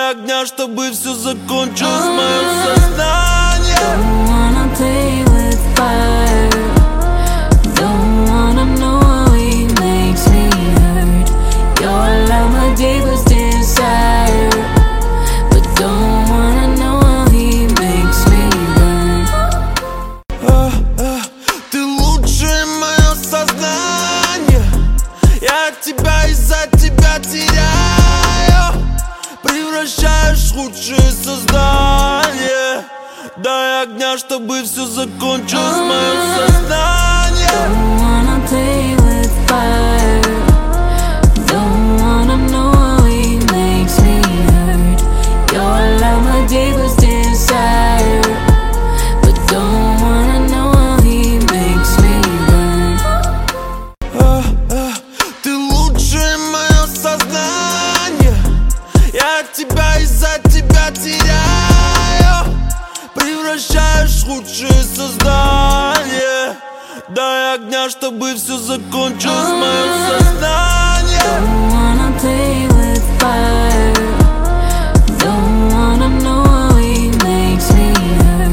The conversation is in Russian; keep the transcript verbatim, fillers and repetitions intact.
Дай огня, чтобы все закончилось, мое сознание. Don't wanna play with fire. Don't wanna know how he makes me hurt. Your love, my deepest desire. But don't wanna know how he makes me burn. а, а, Ты лучшее мое сознание. Я от тебя из-за тебя теряю. Превращаешь в лучшее создание. Дай огня, чтобы все закончилось, мое сознание. Don't wanna play with fire. Don't wanna know how he makes me hurt. Your love, my deepest desire. But don't wanna know how he makes me burn. а, а, Ты лучшее мое сознание. Я от тебя из-за тебя теряю. Превращаешь в лучшее создание. Дай огня, чтобы все закончилось, мое сознание.